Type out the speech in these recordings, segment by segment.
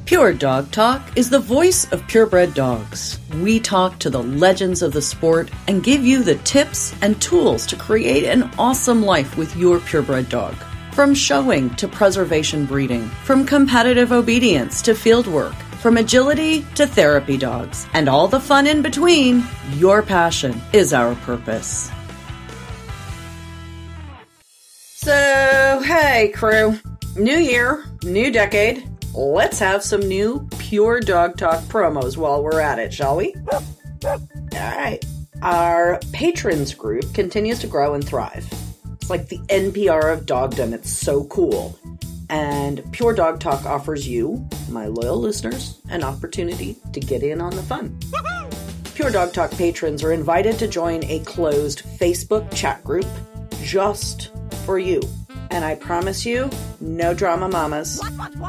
Pure Dog Talk is the voice of purebred dogs. We talk to the legends of the sport and give you the tips and tools to create an awesome life with your purebred dog. From showing to preservation breeding, from competitive obedience to field work, from agility to therapy dogs, and all the fun in between, your passion is our purpose. So, hey crew, new year, new decade. Let's have some new Pure Dog Talk promos while we're at it, shall we? Alright. Our patrons group continues to grow and thrive. It's like the NPR of dogdom. It's so cool. And Pure Dog Talk offers you, my loyal listeners, an opportunity to get in on the fun. Pure Dog Talk patrons are invited to join a closed Facebook chat group just for you. And I promise you, no drama mamas,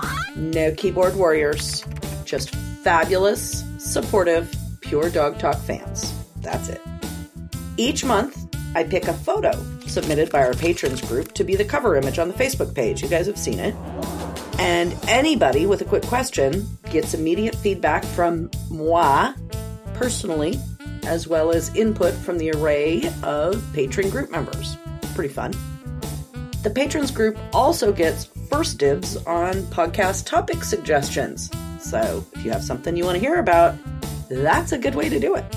no keyboard warriors, just fabulous, supportive, Pure Dog Talk fans. That's it. Each month, I pick a photo submitted by our patrons group to be the cover image on the Facebook page. You guys have seen it. And anybody with a quick question gets immediate feedback from moi, personally, as well as input from the array of patron group members. Pretty fun. The patrons group also gets first dibs on podcast topic suggestions. So if you have something you want to hear about, that's a good way to do it.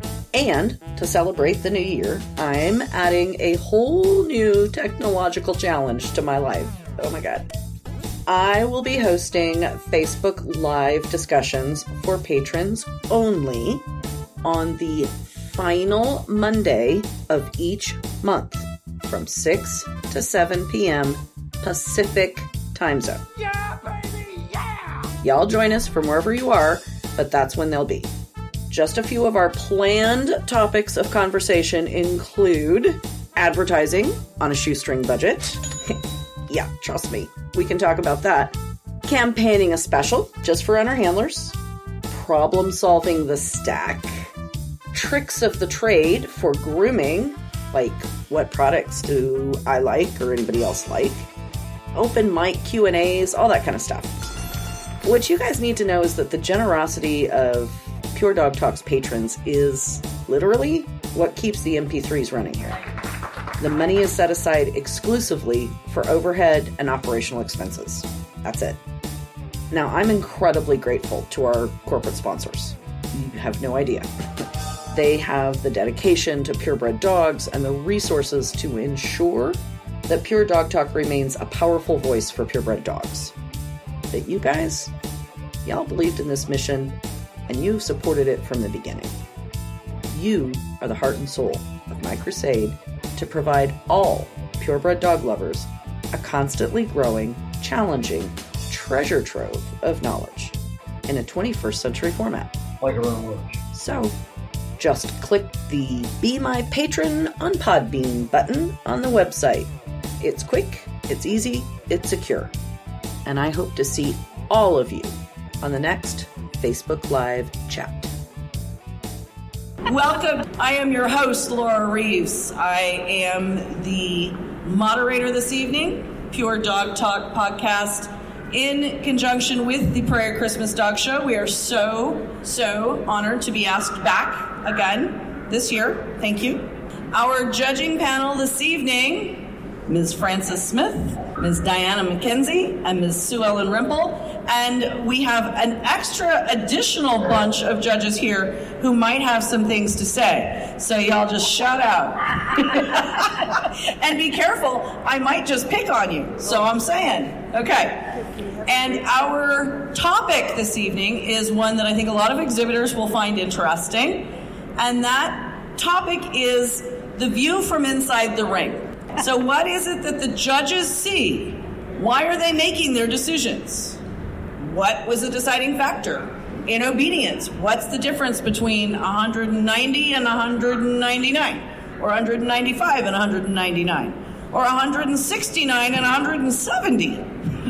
And to celebrate the new year, I'm adding a whole new technological challenge to my life. Oh my God. I will be hosting Facebook Live discussions for patrons only on the final Monday of each month from 6 to 7 p.m. Pacific time zone. Yeah, baby, yeah! Y'all join us from wherever you are, but that's when they'll be. Just a few of our planned topics of conversation include advertising on a shoestring budget. Yeah, trust me, we can talk about that. Campaigning a special just for runner handlers. Problem solving the stack. Tricks of the trade for grooming, like what products do I like or anybody else like. Open mic Q&As, all that kind of stuff. What you guys need to know is that the generosity of Pure Dog Talk's patrons is literally what keeps the MP3s running here. The money is set aside exclusively for overhead and operational expenses. That's it. Now, I'm incredibly grateful to our corporate sponsors. You have no idea. They have the dedication to purebred dogs and the resources to ensure that Pure Dog Talk remains a powerful voice for purebred dogs. But you guys, y'all believed in this mission and you supported it from the beginning. You are the heart and soul of my crusade to provide all purebred dog lovers a constantly growing, challenging treasure trove of knowledge in a 21st century format. Like a road. So, just click the Be My Patron on Podbean button on the website. It's quick, it's easy, it's secure. And I hope to see all of you on the next Facebook Live chat. Welcome. I am your host, Laura Reeves. I am the moderator this evening, Pure Dog Talk podcast, in conjunction with the Prairie Christmas Dog Show. We are so honored to be asked back again this year. Thank you. Our judging panel this evening, Ms. Frances Smith, Ms. Diana McKenzie, and Ms. Sue Ellen Rimple. And we have an extra additional bunch of judges here who might have some things to say. So y'all just shout out. And be careful, I might just pick on you. So I'm saying. Okay. And our topic this evening is one that I think a lot of exhibitors will find interesting. And that topic is the view from inside the ring. So what is it that the judges see? Why are they making their decisions? What was the deciding factor? In obedience, what's the difference between 190 and 199? Or 195 and 199? Or 169 and 170?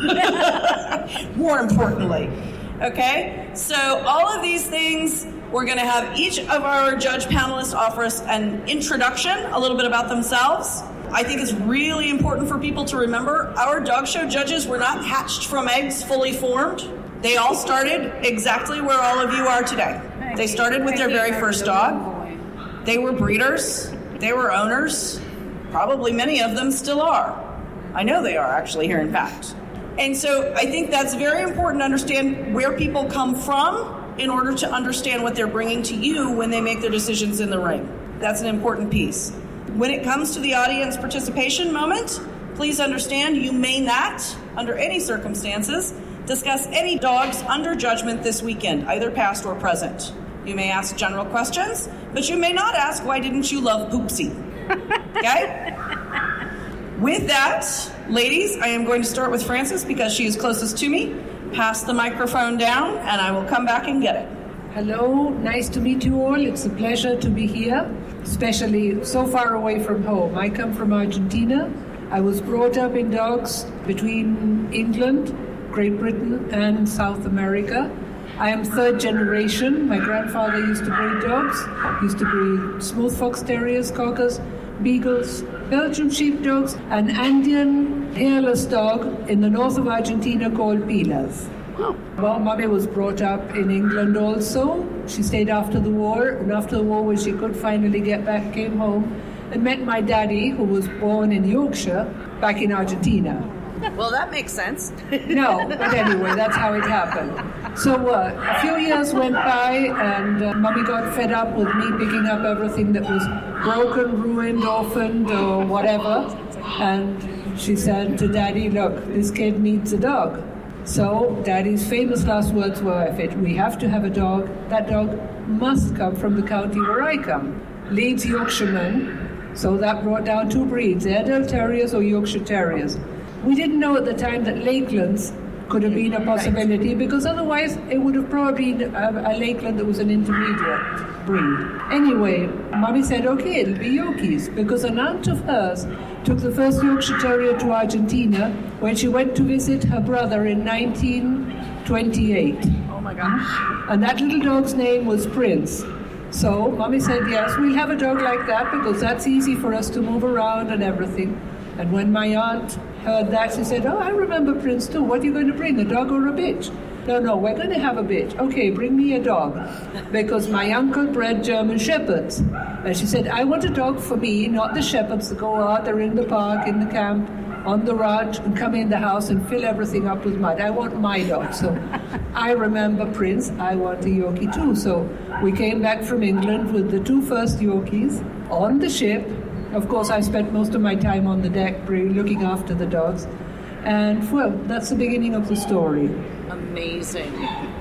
More importantly. Okay? So all of these things, we're going to have each of our judge panelists offer us an introduction, a little bit about themselves. I think it's really important for people to remember our dog show judges were not hatched from eggs fully formed. They all started exactly where all of you are today. They started with their very first dog. They were breeders. They were owners. Probably many of them still are. I know they are actually here, in fact. And so I think that's very important to understand where people come from in order to understand what they're bringing to you when they make their decisions in the ring. That's an important piece. When it comes to the audience participation moment, please understand you may not, under any circumstances, discuss any dogs under judgment this weekend, either past or present. You may ask general questions, but you may not ask, why didn't you love Poopsie? Okay? With that, ladies, I am going to start with Frances because she is closest to me. Pass the microphone down, and I will come back and get it. Hello, nice to meet you all. It's a pleasure to be here, especially so far away from home. I come from Argentina. I was brought up in dogs between England, Great Britain, and South America. I am third generation. My grandfather used to breed dogs, used to breed smooth fox terriers, cockers, beagles, Belgian sheepdogs, an Andean hairless dog in the north of Argentina called Pilas. Well, Mommy was brought up in England also. She stayed after the war, and after the war, when she could finally get back, came home and met my daddy, who was born in Yorkshire, back in Argentina. Well, that makes sense. No, but anyway, that's how it happened. So a few years went by, and Mommy got fed up with me picking up everything that was broken, ruined, orphaned, or whatever. And she said to Daddy, look, this kid needs a dog. So Daddy's famous last words were, if we have to have a dog, that dog must come from the county where I come. Leeds Yorkshireman. So that brought down two breeds, Airedale Terriers or Yorkshire Terriers. We didn't know at the time that Lakelands could have been a possibility, because otherwise it would have probably been a Lakeland that was an intermediate breed. Anyway, Mommy said, okay, it'll be Yorkies, because an aunt of hers took the first Yorkshire Terrier to Argentina when she went to visit her brother in 1928. Oh my gosh. And that little dog's name was Prince. So Mommy said, yes, we'll have a dog like that because that's easy for us to move around and everything. And when my aunt heard that, she said, oh, I remember Prince too. What are you going to bring, a dog or a bitch? No, we're going to have a bitch. Okay, bring me a dog. Because my uncle bred German Shepherds. And she said, I want a dog for me, not the Shepherds that go out there in the park, in the camp, on the ranch, and come in the house and fill everything up with mud. I want my dog. So I remember Prince. I want a Yorkie too. So we came back from England with the two first Yorkies on the ship. Of course, I spent most of my time on the deck looking after the dogs. And, well, that's the beginning of the story. Amazing.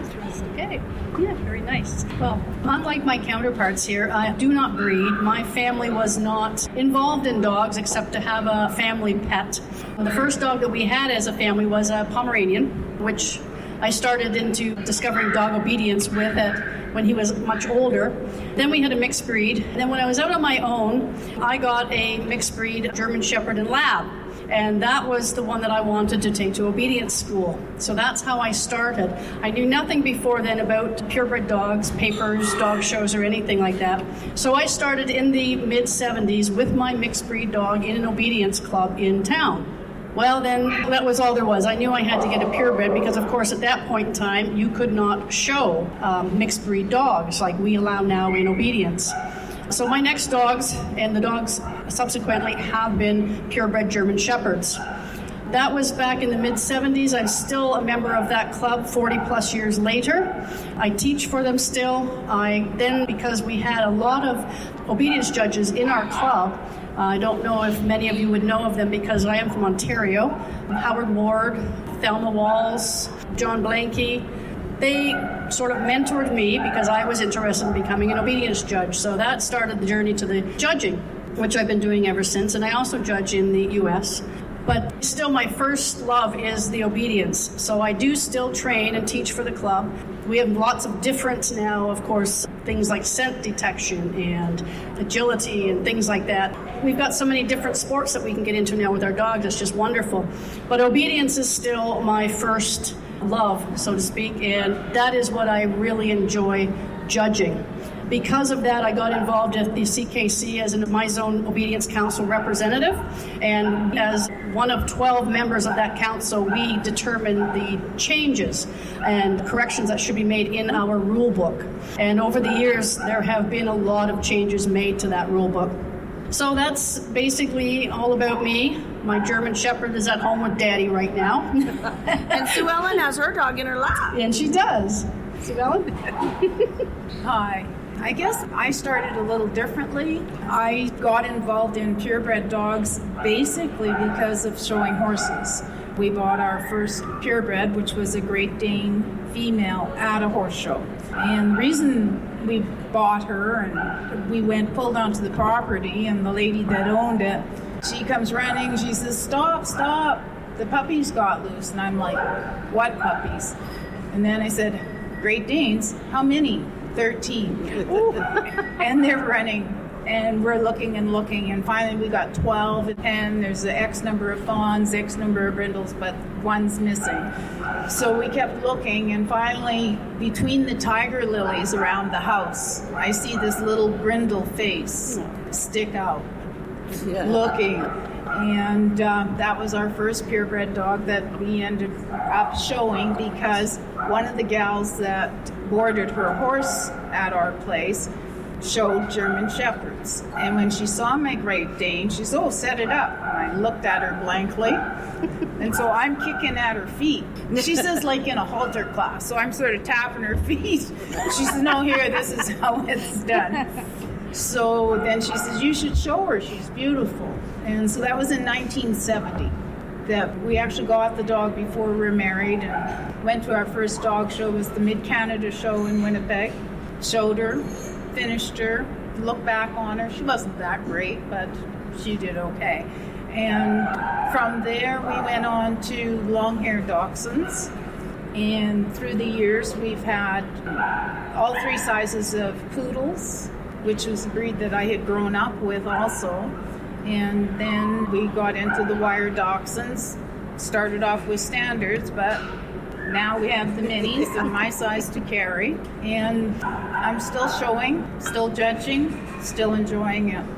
Okay. Yeah, very nice. Well, unlike my counterparts here, I do not breed. My family was not involved in dogs except to have a family pet. The first dog that we had as a family was a Pomeranian, which I started into discovering dog obedience with it when he was much older. Then we had a mixed breed. Then when I was out on my own, I got a mixed breed German Shepherd and Lab. And that was the one that I wanted to take to obedience school. So that's how I started. I knew nothing before then about purebred dogs, papers, dog shows, or anything like that. So I started in the mid-70s with my mixed breed dog in an obedience club in town. Well, then, that was all there was. I knew I had to get a purebred because, of course, at that point in time, you could not show mixed breed dogs like we allow now in obedience. So my next dogs, and the dogs subsequently, have been purebred German Shepherds. That was back in the mid-70s. I'm still a member of that club 40-plus years later. I teach for them still. Because we had a lot of obedience judges in our club, I don't know if many of you would know of them because I am from Ontario. Howard Ward, Thelma Walls, John Blanky. They sort of mentored me because I was interested in becoming an obedience judge. So that started the journey to the judging, which I've been doing ever since. And I also judge in the U.S. But still, my first love is the obedience. So I do still train and teach for the club. We have lots of different now, of course, things like scent detection and agility and things like that. We've got so many different sports that we can get into now with our dogs. It's just wonderful. But obedience is still my first love, so to speak, and that is what I really enjoy judging. Because of that, I got involved at the CKC as My Zone Obedience Council representative, and as one of 12 members of that council, we determine the changes and corrections that should be made in our rule book. And over the years, there have been a lot of changes made to that rule book. So that's basically all about me. My German Shepherd is at home with Daddy right now. And Sue Ellen has her dog in her lap. And she does. Sue Ellen? Hi. I guess I started a little differently. I got involved in purebred dogs basically because of showing horses. We bought our first purebred, which was a Great Dane female, at a horse show. And the reason we bought her, and we pulled onto the property, and the lady that owned it, she comes running, she says, stop, the puppies got loose. And I'm like, what puppies? And then I said, Great Danes, how many? 13. And they're running, and we're looking, and finally we got 12, and there's the X number of fawns, X number of brindles, but one's missing. So we kept looking, and finally, between the tiger lilies around the house, I see this little brindle face stick out, looking. And that was our first purebred dog that we ended up showing, because one of the gals that boarded her horse at our place showed German Shepherds. And when she saw my Great Dane, she said, oh, set it up. And I looked at her blankly. And so I'm kicking at her feet. She says, like in a halter class. So I'm sort of tapping her feet. She says, no, here, this is how it's done. So then she says, you should show her. She's beautiful. And so that was in 1970 that we actually got the dog before we were married, and went to our first dog show. It was the Mid-Canada show in Winnipeg. Showed her, finished her, looked back on her. She wasn't that great, but she did okay. And from there, we went on to long-haired dachshunds. And through the years, we've had all three sizes of poodles, which was a breed that I had grown up with also. And then we got into the wire dachshunds, started off with standards, but now we have the minis and my size to carry. And I'm still showing, still judging, still enjoying it.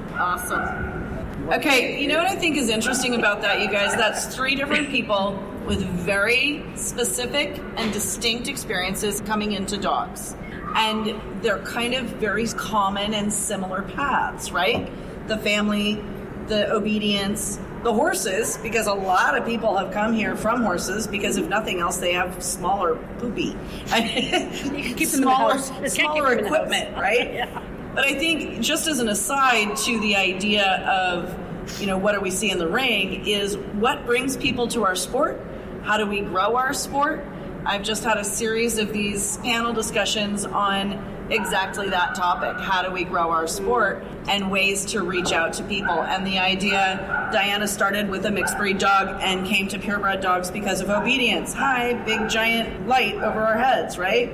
Awesome. Okay, you know what I think is interesting about that, you guys? That's three different people with very specific and distinct experiences coming into dogs. And they're kind of very common and similar paths, right? The family, the obedience, the horses, because a lot of people have come here from horses, because if nothing else, they have smaller poopy. Keep them smaller equipment, right? Yeah. But I think, just as an aside to the idea of, you know, what do we see in the ring, is what brings people to our sport? How do we grow our sport? I've just had a series of these panel discussions on exactly that topic. How do we grow our sport, and ways to reach out to people? And the idea, Diana started with a mixed breed dog and came to purebred dogs because of obedience. Hi, big giant light over our heads, right?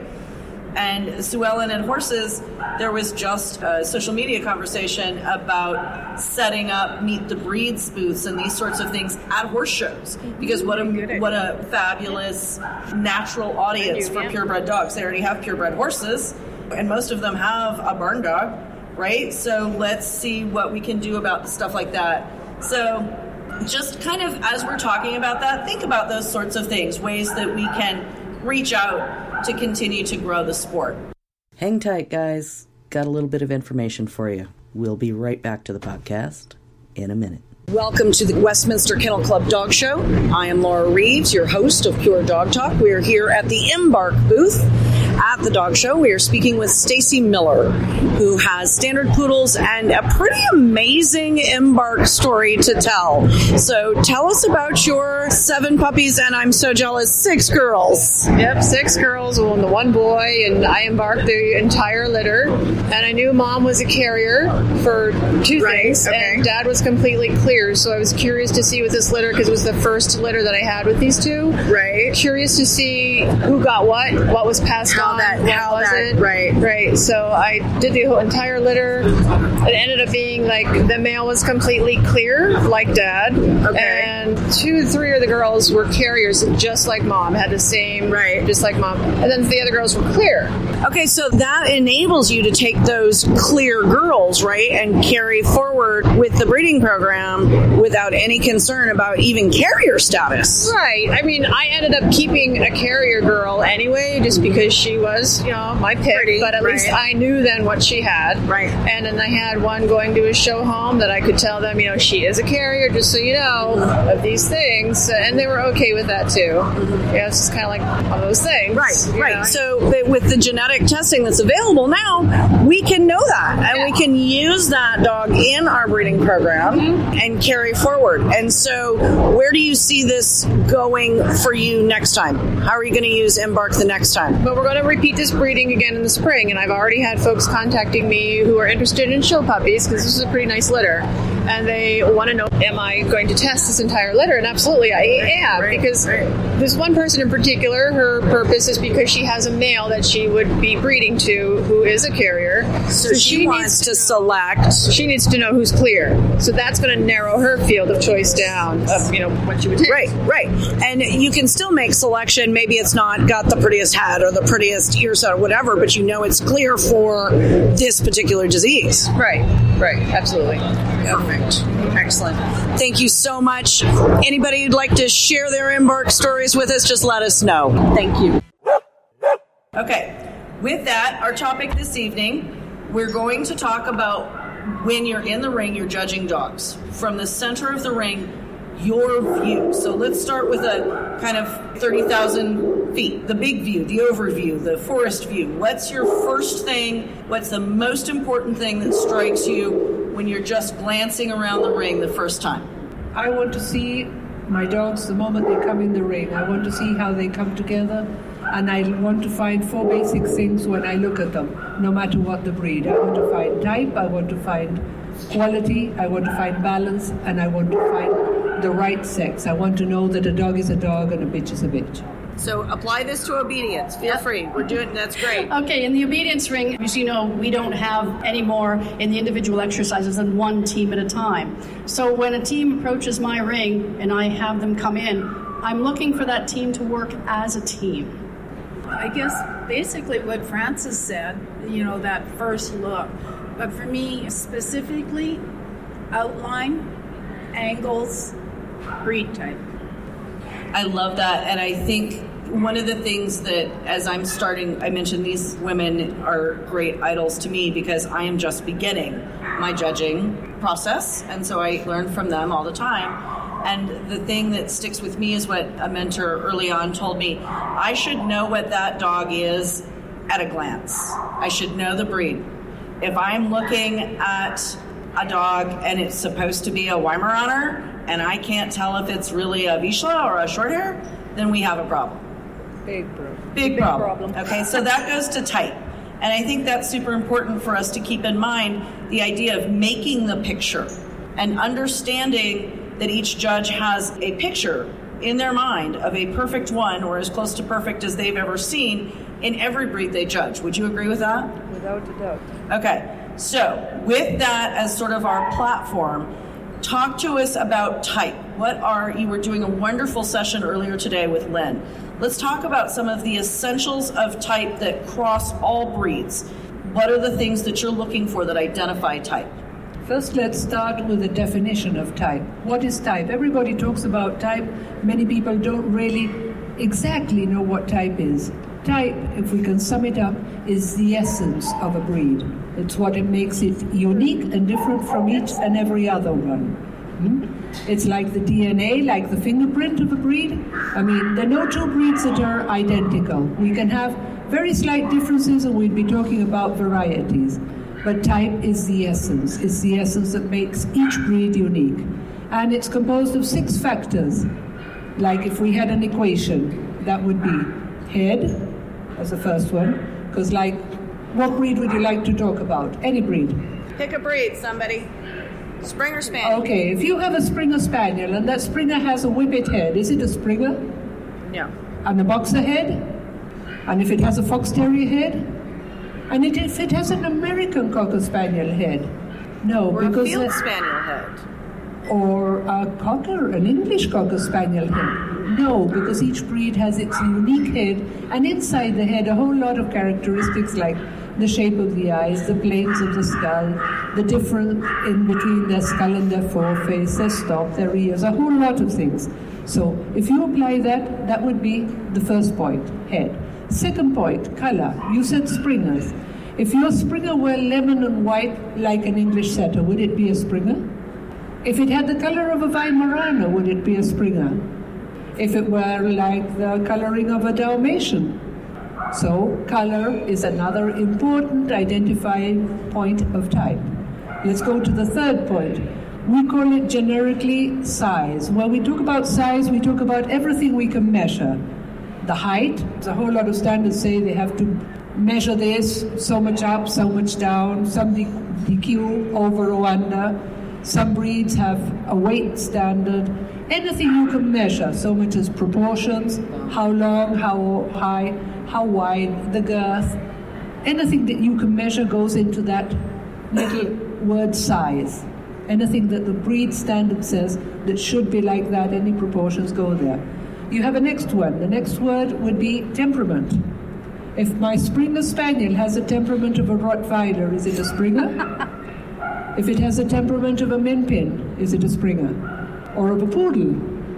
And Sue Ellen and horses, there was just a social media conversation about setting up Meet the Breeds booths and these sorts of things at horse shows. Because what a fabulous natural audience for purebred dogs. They already have purebred horses, and most of them have a barn dog, right? So let's see what we can do about stuff like that. So just kind of as we're talking about that, think about those sorts of things, ways that we can reach out to continue to grow the sport. Hang tight, guys. Got a little bit of information for you. We'll be right back to the podcast in a minute. Welcome to the Westminster Kennel Club Dog Show. I am Laura Reeves, your host of Pure Dog Talk. We are here at the Embark booth at the dog show. We are speaking with Stacy Miller, who has standard poodles and a pretty amazing Embark story to tell. So tell us about your 7 puppies, and I'm so jealous, 6 girls. Yep, 6 girls and the 1 boy, and I embarked the entire litter. And I knew Mom was a carrier for 2 things, and Dad was completely clear. So I was curious to see with this litter, because it was the first litter that I had with these 2. Right. Curious to see who got what was passed on. Right. So I did the whole entire litter. It ended up being like the male was completely clear, like Dad. Okay. And 2-3 of the girls were carriers, just like Mom, had the same, just like Mom. And then the other girls were clear. Okay, so that enables you to take those clear girls, right, and carry forward with the breeding program without any concern about even carrier status. Right. I mean, I ended up keeping a carrier girl anyway, just because she was, my pick. Pretty, but at least I knew then what she had. Right. And then I had one going to a show home that I could tell them, she is a carrier, just so you know, of these things. And they were okay with that too. Yeah, it's just kind of like one of those things. Right. So with the genetic testing that's available now, we can know that. And we can use that dog in our breeding program and carry forward. And so where do you see this going for you next time? How are you going to use Embark the next time? But we're going to repeat this breeding again in the spring, and I've already had folks contacting me who are interested in show puppies, because this is a pretty nice litter, and they want to know, am I going to test this entire litter? And absolutely I am, because there's one person in particular, her purpose is because she has a male that she would be breeding to who is a carrier. So she wants to select. She needs to know who's clear. So that's going to narrow her field of choice down of, what she would take. Right. And you can still make selection. Maybe it's not got the prettiest head or the prettiest ear set or whatever, but it's clear for this particular disease. Right. Absolutely. Perfect. Excellent. Thank you so much. Anybody who'd like to share their Embark stories with us, just let us know. Thank you. Okay. With that, our topic this evening, we're going to talk about when you're in the ring, you're judging dogs. From the center of the ring, your view. So let's start with a kind of 30,000 feet, the big view, the overview, the forest view. What's your first thing? What's the most important thing that strikes you when you're just glancing around the ring the first time? I want to see my dogs the moment they come in the ring. I want to see how they come together, and I want to find 4 basic things when I look at them, no matter what the breed. I want to find type, I want to find quality, I want to find balance, and I want to find the right sex. I want to know that a dog is a dog and a bitch is a bitch. So apply this to obedience. Feel free. We're doing that's great. Okay, in the obedience ring, as you know, we don't have any more in the individual exercises than one team at a time. So when a team approaches my ring and I have them come in, I'm looking for that team to work as a team. I guess basically what Frances said, that first look. But for me, specifically, outline, angles, breed type. I love that. And I think one of the things that as I'm starting, I mentioned these women are great idols to me because I am just beginning my judging process. And so I learn from them all the time. And the thing that sticks with me is what a mentor early on told me. I should know what that dog is at a glance. I should know the breed. If I'm looking at a dog and it's supposed to be a Weimaraner and I can't tell if it's really a Vizsla or a Shorthair, then we have a problem. Big problem. Okay, so that goes to type. And I think that's super important for us to keep in mind, the idea of making the picture and understanding that each judge has a picture in their mind of a perfect one or as close to perfect as they've ever seen in every breed they judge. Would you agree with that? Without a doubt. Okay, so with that as sort of our platform, talk to us about type. You were doing a wonderful session earlier today with Lynn. Let's talk about some of the essentials of type that cross all breeds. What are the things that you're looking for that identify type? First, let's start with the definition of type. What is type? Everybody talks about type. Many people don't really exactly know what type is. Type, if we can sum it up, is the essence of a breed. It's what it makes it unique and different from each and every other one. It's like the DNA, like the fingerprint of a breed. I mean, there are no two breeds that are identical. We can have very slight differences and we'd be talking about varieties. But type is the essence. It's the essence that makes each breed unique. And it's composed of 6 factors. Like if we had an equation, that would be head as the first one. Because what breed would you like to talk about? Any breed. Pick a breed, somebody. Springer Spaniel. Okay, if you have a Springer Spaniel and that Springer has a whippet head, is it a Springer? No. And a boxer head? And if it has a fox terrier head, and if it has an American Cocker Spaniel head, no, Or because a field spaniel head. or a cocker, an English Cocker Spaniel head, no, because each breed has its unique head, and inside the head a whole lot of characteristics like the shape of the eyes, the planes of the skull, the difference in between their skull and their foreface, their stop, their ears, a whole lot of things. So if you apply that, that would be the first point, head. Second point, color. You said Springers. If your Springer were lemon and white like an English setter, would it be a Springer? If it had the color of a Weimaraner, would it be a Springer? If it were like the coloring of a Dalmatian. So color is another important identifying point of type. Let's go to the third point. We call it generically size. When we talk about size, we talk about everything we can measure. The height, there's a whole lot of standards say they have to measure this, so much up, so much down, some DQ over or under. Some breeds have a weight standard. Anything you can measure, so much as proportions, how long, how high, how wide, the girth. Anything that you can measure goes into that little word size. Anything that the breed standard says that should be like that, any proportions go there. You have a next one. The next word would be temperament. If my Springer Spaniel has a temperament of a Rottweiler, is it a Springer? If it has a temperament of a Min Pin, is it a Springer? Or of a Poodle?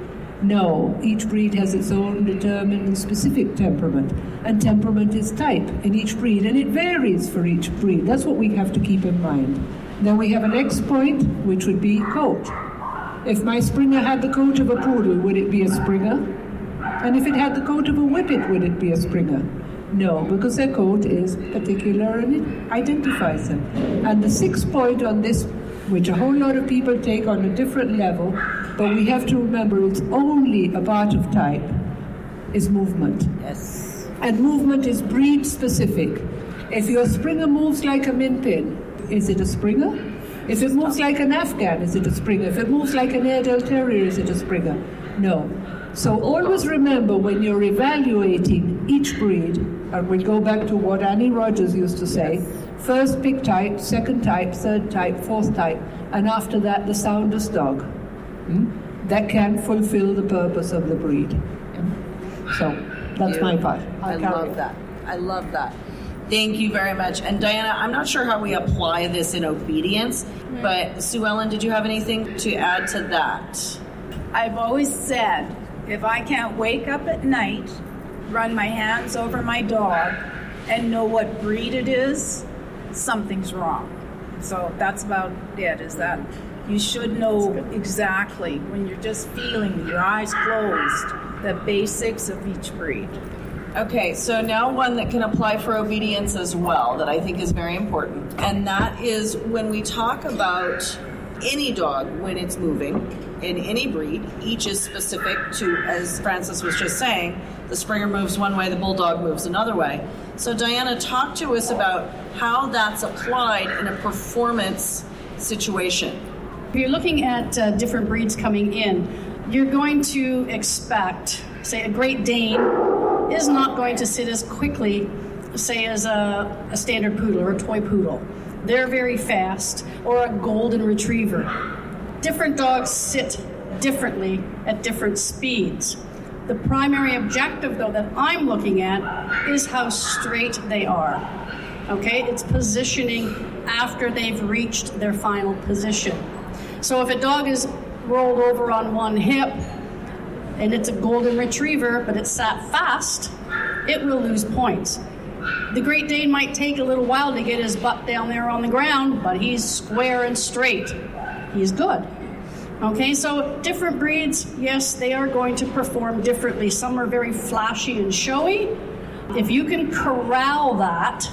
No, each breed has its own determined and specific temperament. And temperament is type in each breed, and it varies for each breed. That's what we have to keep in mind. Then we have a next point, which would be coat. If my Springer had the coat of a Poodle, would it be a Springer? And if it had the coat of a Whippet, would it be a Springer? No, because their coat is particular and it identifies them. And the sixth point on this, which a whole lot of people take on a different level, but we have to remember it's only a part of type, is movement. Yes. And movement is breed specific. If your Springer moves like a Min Pin, is it a Springer? If it moves like an Afghan, is it a Springer? If it moves like an Airedale Terrier, is it a Springer? No. So always remember when you're evaluating each breed, and we go back to what Annie Rogers used to say, first pick type, second type, third type, fourth type, and after that the soundest dog. That can fulfill the purpose of the breed. So that's my part. I love that. I love that. Thank you very much. And Diana, I'm not sure how we apply this in obedience, but Sue Ellen, did you have anything to add to that? I've always said, if I can't wake up at night, run my hands over my dog, and know what breed it is, something's wrong. So that's about it, is that you should know exactly when you're just feeling your eyes closed, the basics of each breed. Okay, so now one that can apply for obedience as well that I think is very important. And that is when we talk about any dog when it's moving in any breed, each is specific to, as Frances was just saying, the Springer moves one way, the Bulldog moves another way. So Diana, talk to us about how that's applied in a performance situation. If you're looking at different breeds coming in, you're going to expect, say, a Great Dane is not going to sit as quickly, say, as a standard poodle or a toy poodle. They're very fast, or a golden retriever. Different dogs sit differently at different speeds. The primary objective, though, that I'm looking at is how straight they are. Okay, it's positioning after they've reached their final position. So if a dog is rolled over on one hip and it's a golden retriever, but it's sat fast, it will lose points. The Great Dane might take a little while to get his butt down there on the ground, but he's square and straight. He's good. Okay, so different breeds, yes, they are going to perform differently. Some are very flashy and showy. If you can corral that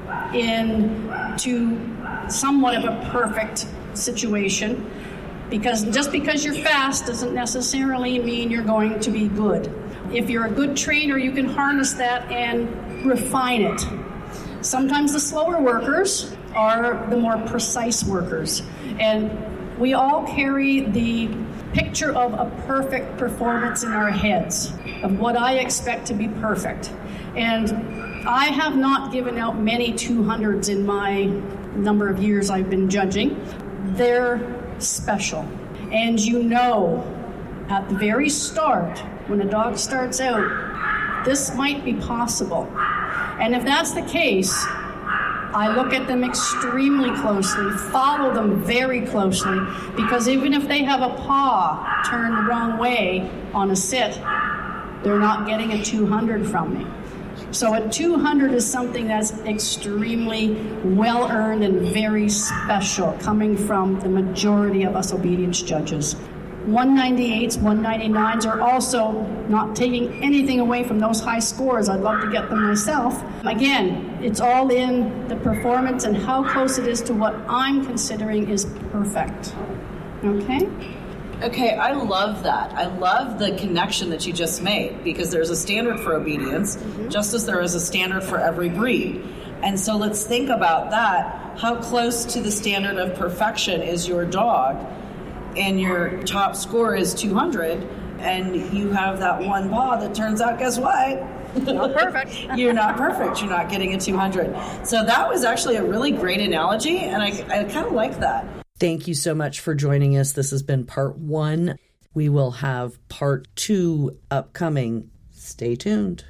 into somewhat of a perfect situation, because just because you're fast doesn't necessarily mean you're going to be good. If you're a good trainer, you can harness that and refine it. Sometimes the slower workers are the more precise workers. And we all carry the picture of a perfect performance in our heads of what I expect to be perfect. And I have not given out many 200s in my number of years I've been judging. They're special. And you know, at the very start, when a dog starts out, this might be possible. And if that's the case, I look at them extremely closely, follow them very closely, because even if they have a paw turned the wrong way on a sit, they're not getting a 200 from me. So a 200 is something that's extremely well-earned and very special, coming from the majority of us obedience judges. 198s, 199s are also not taking anything away from those high scores. I'd love to get them myself. Again, it's all in the performance and how close it is to what I'm considering is perfect. Okay? Okay, I love that. I love the connection that you just made, because there's a standard for obedience, just as there is a standard for every breed. And so let's think about that. How close to the standard of perfection is your dog? And your top score is 200, and you have that one paw that turns out, guess what? Not perfect. You're not perfect. You're not getting a 200. So that was actually a really great analogy, and I kind of like that. Thank you so much for joining us. This has been part 1. We will have part 2 upcoming. Stay tuned.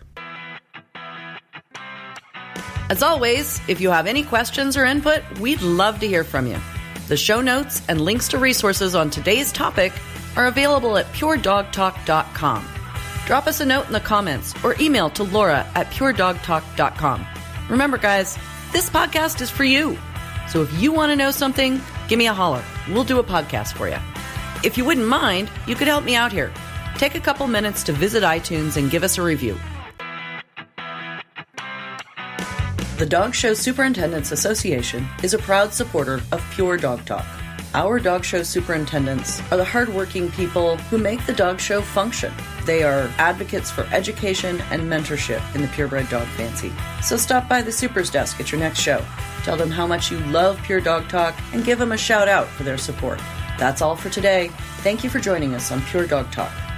As always, if you have any questions or input, we'd love to hear from you. The show notes and links to resources on today's topic are available at puredogtalk.com. Drop us a note in the comments or email to laura@puredogtalk.com. Remember, guys, this podcast is for you. So if you want to know something, give me a holler. We'll do a podcast for you. If you wouldn't mind, you could help me out here. Take a couple minutes to visit iTunes and give us a review. The Dog Show Superintendents Association is a proud supporter of Pure Dog Talk. Our dog show superintendents are the hardworking people who make the dog show function. They are advocates for education and mentorship in the purebred dog fancy. So stop by the Supers desk at your next show. Tell them how much you love Pure Dog Talk and give them a shout out for their support. That's all for today. Thank you for joining us on Pure Dog Talk.